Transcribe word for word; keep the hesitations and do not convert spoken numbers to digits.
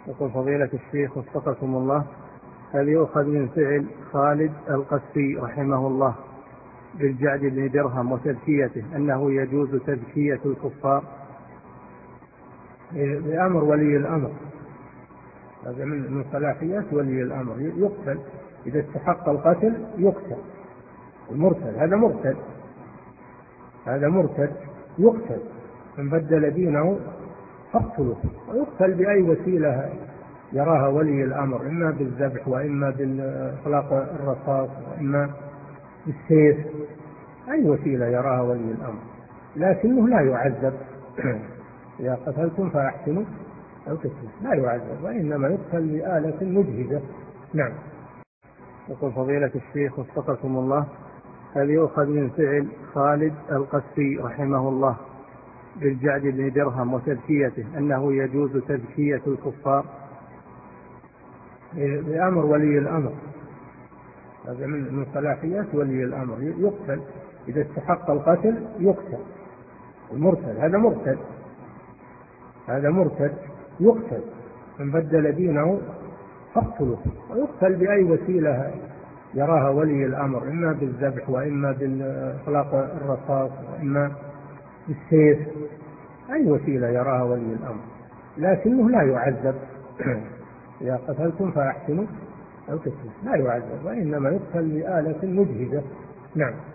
يقول فضيلة الشيخ وفقكم الله، هل يؤخذ من فعل خالد القسي رحمه الله بالجعد بن درهم وتزكيته أنه يجوز تزكية الكفار؟ بأمر ولي الأمر، هذا من صلاحيات ولي الأمر. يقتل إذا استحق القتل، يقتل. المرتد هذا مرتد هذا مرتد يقتل. من بدل دينه فاقتله، ويقتل بأي وسيلة يراها ولي الأمر، إما بالذبح وإما بالإطلاق الرصاص وإما بالسيف، أي وسيلة يراها ولي الأمر، لكنه لا يعذب. إذا قتلتم فأحسنوا القتل، لا يعذب، وإنما يقتل بآلة مجهدة. نعم. يقول فضيلة الشيخ وفقكم الله، هل يؤخذ من فعل خالد القسي رحمه الله بالجعد بن درهم وتزكيته أنه يجوز تزكية الكفار؟ بأمر ولي الأمر، هذا من صلاحيات ولي الأمر. يقتل إذا استحق القتل، يقتل. المرتد هذا مرتد هذا مرتد يقتل. من بدل دينه فاقتله، ويقتل بأي وسيلة يراها ولي الأمر، إما بالذبح وإما بالإطلاق الرصاص وإما بالسيف، أي وسيلة يراها ولي الأمر، لكنه لا يعذب. إذا قتلتم فأحسنوا القتل، لا يعذب، وإنما يقتل بآلة مجهدة. نعم.